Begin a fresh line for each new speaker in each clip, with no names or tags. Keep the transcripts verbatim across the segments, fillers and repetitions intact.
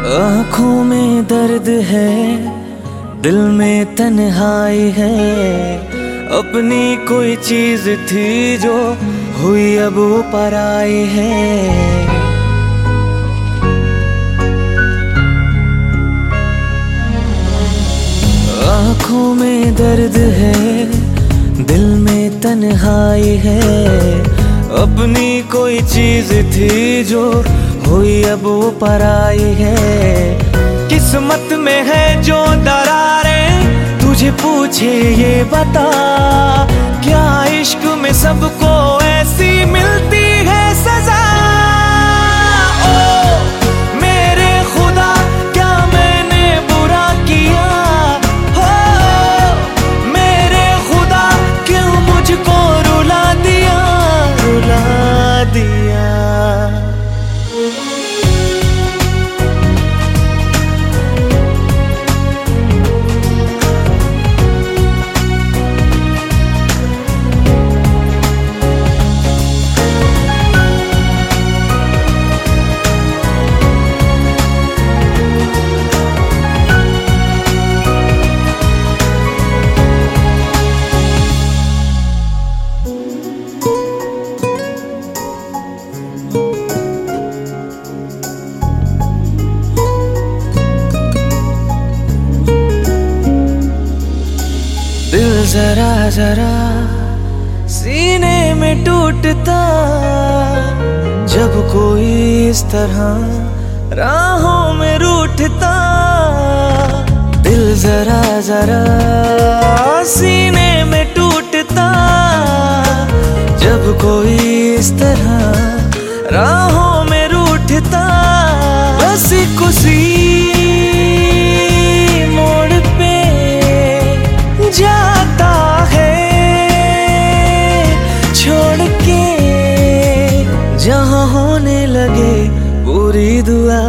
आँखों में दर्द है, दिल में तन्हाई है। अपनी कोई चीज थी जो हुई अब वो पराई है। आँखों में दर्द है, दिल में तन्हाई है। अपनी कोई चीज थी जो हुई अब वो पराई है। किस्मत में है जो दरारें, तुझे पूछे ये बता, क्या इश्क में सबको ऐसी मिलती है सजा? ओ मेरे खुदा, क्या मैंने बुरा किया? हो मेरे खुदा, क्यों मुझको रुला दिया, रुला दिया। दिल जरा जरा सीने में टूटता, जब कोई इस तरह राहों में रूठता। दिल जरा जरा सीने में टूटता, जब कोई इस तरह राहों में रूठता। बस कुसी मोड़ पे जाता है छोड़ के, जहां होने लगे पूरी दुआ।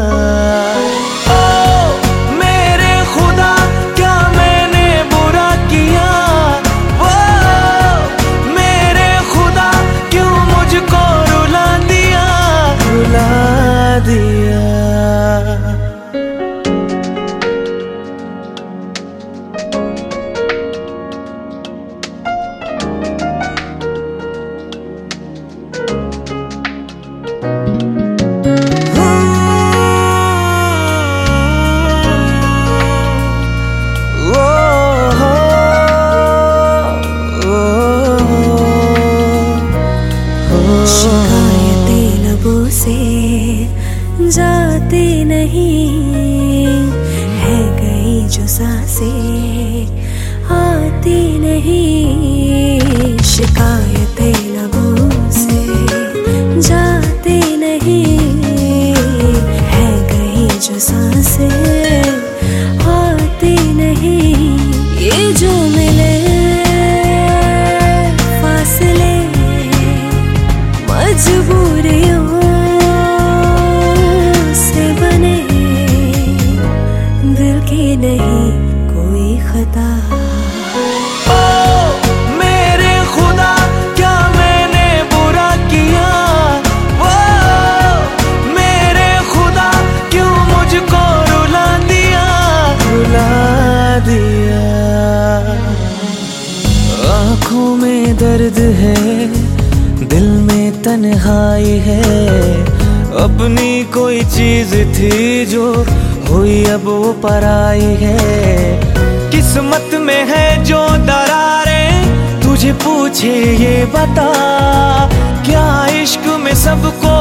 ओ मेरे खुदा, क्या मैंने बुरा किया? वो मेरे खुदा, क्यों मुझको रुला दिया, रुला दिया।
शिकायतें लबों से जाती नहीं है, गई जो सांसें आती नहीं। शिकायतें लबों से जाती नहीं है, गई जो सांसें आती नहीं। ये जो मिले फासले मजबूरियों से बने, दिल की नहीं कोई खता।
ओ मेरे खुदा, क्या मैंने बुरा किया? वो मेरे खुदा, क्यों मुझको रुला दिया, रुला दिया। आँखों में दर्द है, दिल में तन्हाई है। अपनी कोई चीज थी जो हुई अब वो पराई है। किस्मत में है जो दरारें, तुझे पूछे ये बता, क्या इश्क में सबको